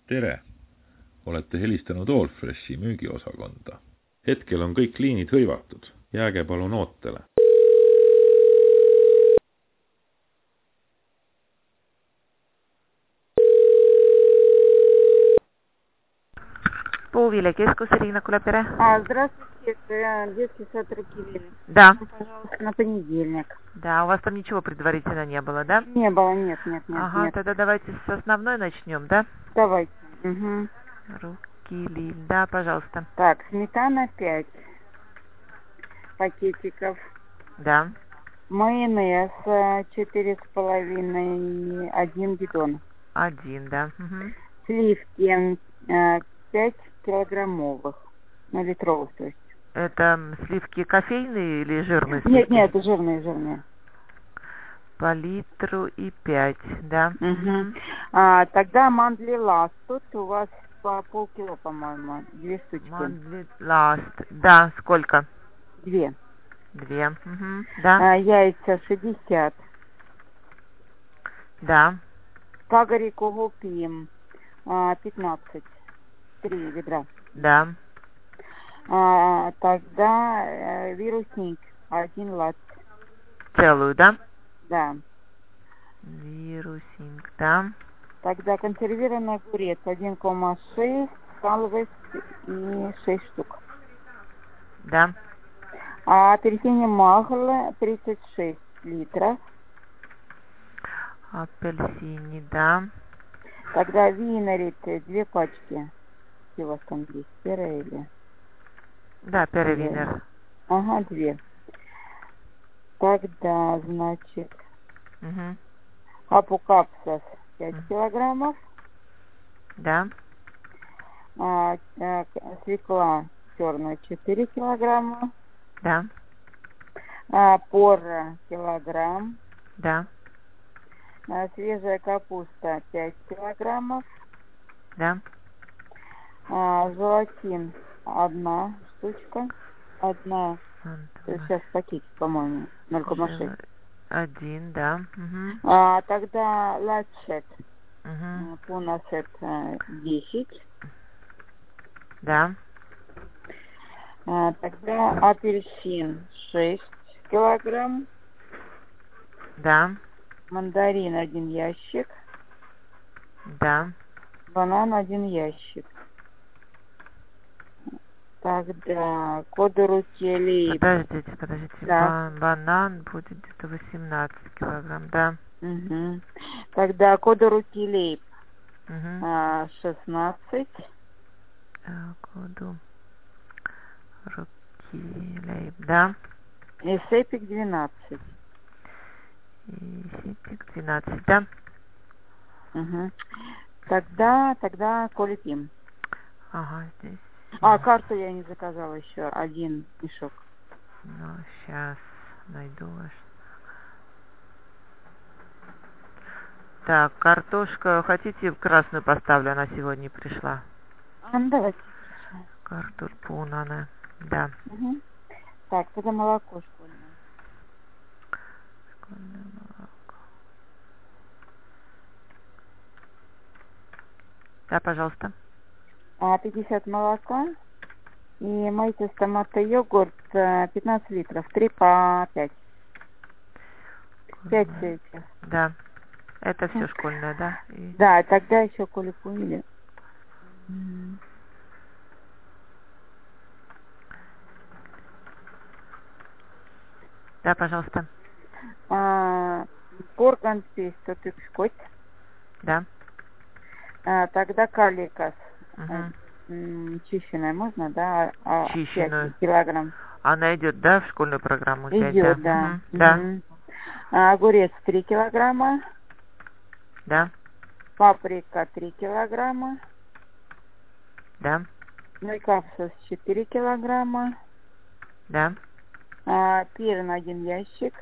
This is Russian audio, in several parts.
Tere! Olete helistanud Allfreshi müügiosakonda. Hetkel on kõik liinid hõivatud. Jääge palun ootele. Полвиля, кескуса, Ирина Кулапера. Здравствуйте, это детский сад Рукивиль. Да. Пожалуйста, на понедельник. Да, у вас там ничего предварительно не было, да? Не было, нет. Ага, нет. тогда давайте с основной начнем, да? Давайте. Угу. Рукивиль, да, пожалуйста. Так, сметана 5 пакетиков. Да. Майонез 4,5, 1 бидон. 1, да. Угу. Сливки 5 килограммовых, на литровых, то есть. Это сливки кофейные или жирные сливки? Нет, жирные. По литру и 5, да. Угу. Тогда мандли ласт. Тут у вас по полкило, по-моему, 2 штучки. Мандли ласт, да, сколько? 2. 2, угу. Да. Яйца 60. Да. Кагарику гупим 15. 3 ведра. Да. Тогда вирусник 1 лат. Целую, да? Да. Вирусинг, да. Тогда консервированный огурец 1,6, салвес и 6 штук. Да. Апельсине махл 36 литров. Апельсини, да. Тогда винарит 2 пачки. Где у вас там есть? Первая или? Да, перевинер. Ага, 2. Тогда, значит, Угу. апукапсас 5 килограммов. Да. Свекла черная 4 килограмма. Да. Порра килограмм. Да. Свежая капуста 5 килограммов. Да. Желатин 1 штучка. 1. Сейчас пакетик, по-моему, 0,6. 1, да. Угу. Тогда латшет. Угу. Пунасет 10. Да. Тогда апельсин 6 килограмм. Да. Мандарин 1 ящик. Да. Банан 1 ящик. Тогда кодорутели. Подождите. Да. Банан будет где-то 18 килограмм, да. Угу. Тогда кодорутели Угу. 16. Коду. Руки, да. И сепик 12. И ситик 12, да. Угу. Тогда колипим. Ага, здесь. Карту я не заказала еще. 1 мешок. Ну, сейчас найду ваш. Так, картошка. Хотите красную поставлю? Она сегодня пришла. Давайте. Картуль пунана. Да. Угу. Так, тогда молоко школьное. Школьное молоко. Да, пожалуйста. 50 молока. И мойте с томата йогурт 15 литров. 3 по 5. 5 этих. Да. Это все школьное, да? И... Да, тогда еще колипуили. Да, пожалуйста. Порган песто тыкскоть. Да. Тогда каликас. Угу. Чищенная можно, да? Чищенную. 5 килограмм. Она идет, да, в школьную программу? Идет, да. Угу. Да. Огурец 3 килограмма. Да. Паприка 3 килограмма. Да. Мелькапсус 4 килограмма. Да. Перн 1 ящик.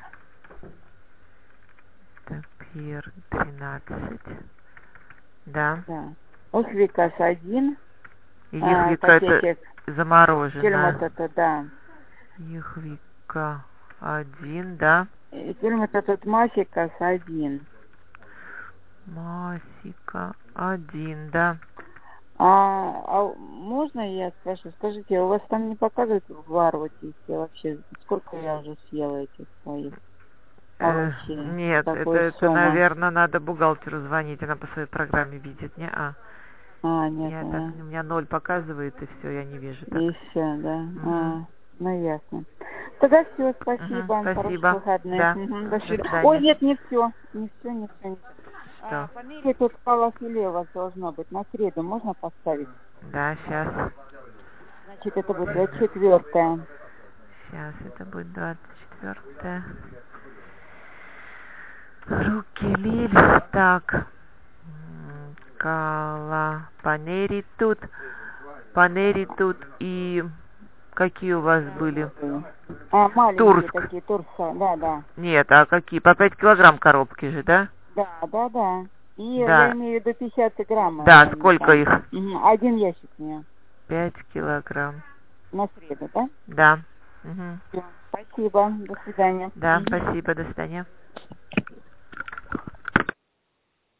Так, пир 13. Да. Охвикас 1. Ихвика это замороженная. Тюрьмат это, да. Ихвика 1, да. Тюрьмат этот мафикас 1. Масика 1, да. Можно я спрошу? Скажите, у вас там не показывают вар вот эти вообще? Сколько я уже съела этих своих овощей? Нет, это, наверное, надо бухгалтеру звонить, она по своей программе видит, не? Нет, Я так, у меня 0 показывает, и все, я не вижу так. И все, да. Ну ясно. Тогда все, спасибо. Спасибо. Хороших выходных. Да. До свидания. Ой, нет, не все. Не все. Что? Фамилия тут фалафеле у вас должно быть. На среду можно поставить? Да, сейчас. Значит, это будет 24-е. Сейчас, это будет 24-е. Руки лили. Так. Панери тут и какие у вас были? Маленькие Турск. такие, Турса, да. Нет, а какие? По 5 килограмм коробки же, да? Да. И да. Я имею в виду 50 граммов. Да, сколько их? Один ящик мне. 5 килограмм. На среду, да? Да. Спасибо, до свидания. Да, спасибо, до свидания.